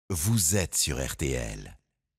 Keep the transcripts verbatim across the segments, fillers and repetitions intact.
Vous êtes sur R T L.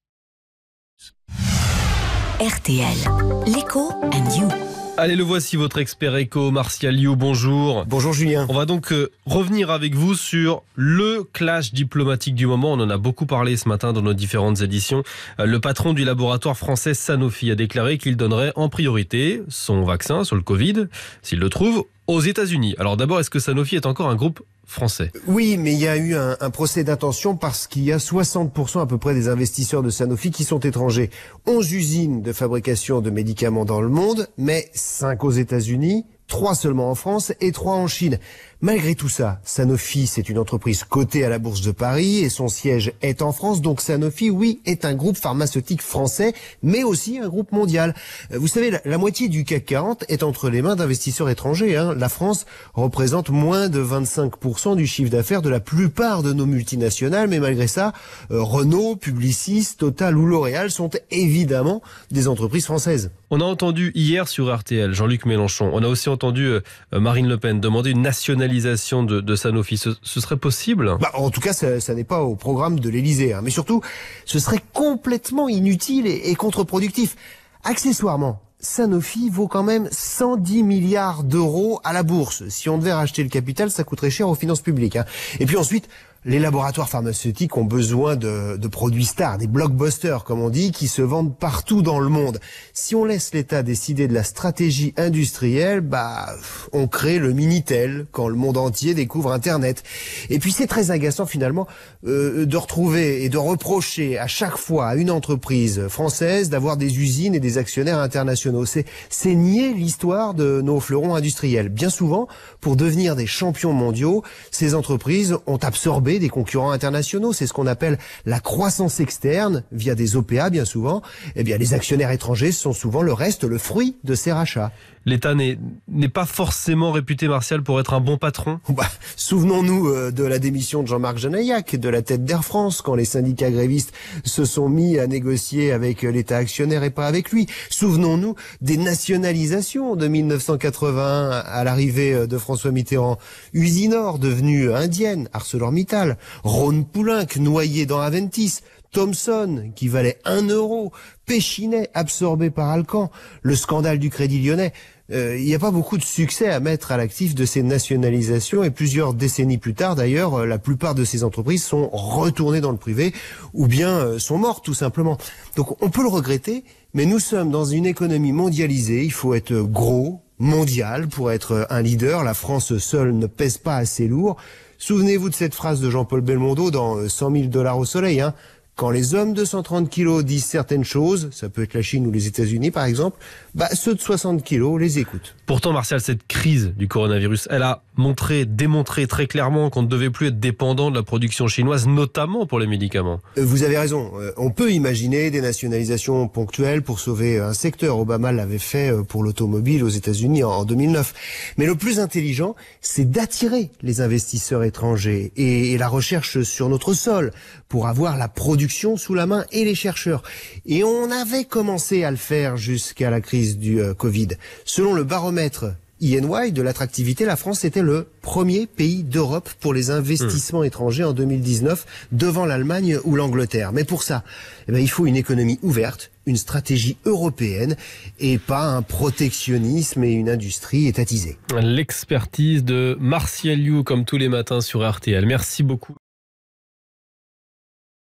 R T L, l'écho and you. Allez, le voici, votre expert éco, Martial Liu, bonjour. Bonjour Julien. On va donc euh, revenir avec vous sur le clash diplomatique du moment. On en a beaucoup parlé ce matin dans nos différentes éditions. Euh, le patron du laboratoire français Sanofi a déclaré qu'il donnerait en priorité son vaccin sur le Covid, s'il le trouve, aux États-Unis. Alors d'abord, est-ce que Sanofi est encore un groupe français? Oui, mais il y a eu un, un procès d'intention parce qu'il y a soixante pour cent à peu près des investisseurs de Sanofi qui sont étrangers. onze usines de fabrication de médicaments dans le monde, mais cinq aux États-Unis, trois seulement en France et trois en Chine. Malgré tout ça, Sanofi, c'est une entreprise cotée à la Bourse de Paris et son siège est en France. Donc Sanofi, oui, est un groupe pharmaceutique français, mais aussi un groupe mondial. Vous savez, la, la moitié du C A C quarante est entre les mains d'investisseurs étrangers. Hein. La France représente moins de vingt-cinq pour cent du chiffre d'affaires de la plupart de nos multinationales, mais malgré ça, euh, Renault, Publicis, Total ou L'Oréal sont évidemment des entreprises françaises. On a entendu hier sur R T L Jean-Luc Mélenchon, on a aussi entendu euh, Marine Le Pen demander une nationalisation de, de Sanofi. Ce, ce serait possible? Bah, en tout cas, ça, ça n'est pas au programme de l'Élysée. Hein. Mais surtout, ce serait complètement inutile et, et contre-productif. Accessoirement, Sanofi vaut quand même cent dix milliards d'euros à la bourse. Si on devait racheter le capital, ça coûterait cher aux finances publiques. Hein. Et puis ensuite, les laboratoires pharmaceutiques ont besoin de, de produits stars, des blockbusters comme on dit, qui se vendent partout dans le monde. Si on laisse l'État décider de la stratégie industrielle, bah, on crée le Minitel quand le monde entier découvre Internet. Et puis c'est très agaçant finalement euh, de retrouver et de reprocher à chaque fois à une entreprise française d'avoir des usines et des actionnaires internationaux. C'est, c'est nier l'histoire de nos fleurons industriels. Bien souvent, pour devenir des champions mondiaux, ces entreprises ont absorbé des concurrents internationaux. C'est ce qu'on appelle la croissance externe via des O P A bien souvent. Eh bien, les actionnaires étrangers sont souvent le reste, le fruit de ces rachats. L'État n'est, n'est pas forcément réputé, Martial, pour être un bon patron. Bah, souvenons-nous euh, de la démission de Jean-Marc Janaillac, de la tête d'Air France, quand les syndicats grévistes se sont mis à négocier avec l'État actionnaire et pas avec lui. Souvenons-nous des nationalisations de mille neuf cent quatre-vingt-un à l'arrivée de François Mitterrand. Usinor, devenue indienne, ArcelorMittal, Rhône-Poulenc, noyé dans Aventis, Thomson, qui valait un euro, Péchinet, absorbé par Alcan, le scandale du Crédit Lyonnais. Euh, il n'y a pas beaucoup de succès à mettre à l'actif de ces nationalisations et plusieurs décennies plus tard, d'ailleurs, la plupart de ces entreprises sont retournées dans le privé ou bien euh, sont mortes tout simplement. Donc on peut le regretter, mais nous sommes dans une économie mondialisée, il faut être gros, mondial pour être un leader. La France seule ne pèse pas assez lourd. Souvenez-vous de cette phrase de Jean-Paul Belmondo dans cent mille dollars au soleil, hein. Quand les hommes de cent trente kilos disent certaines choses, ça peut être la Chine ou les États-Unis par exemple, bah ceux de soixante kilos les écoutent. Pourtant, Martial, cette crise du coronavirus, elle a montré, démontré très clairement qu'on ne devait plus être dépendant de la production chinoise, notamment pour les médicaments. Vous avez raison. On peut imaginer des nationalisations ponctuelles pour sauver un secteur. Obama l'avait fait pour l'automobile aux États-Unis en deux mille neuf. Mais le plus intelligent, c'est d'attirer les investisseurs étrangers et la recherche sur notre sol pour avoir la production sous la main et les chercheurs. Et on avait commencé à le faire jusqu'à la crise du euh, Covid. Selon le baromètre I N Y de l'attractivité, la France était le premier pays d'Europe pour les investissements mmh. étrangers en deux mille dix-neuf, devant l'Allemagne ou l'Angleterre. Mais pour ça, eh ben, il faut une économie ouverte, une stratégie européenne et pas un protectionnisme et une industrie étatisée. L'expertise de Martial Liu, comme tous les matins sur R T L. Merci beaucoup.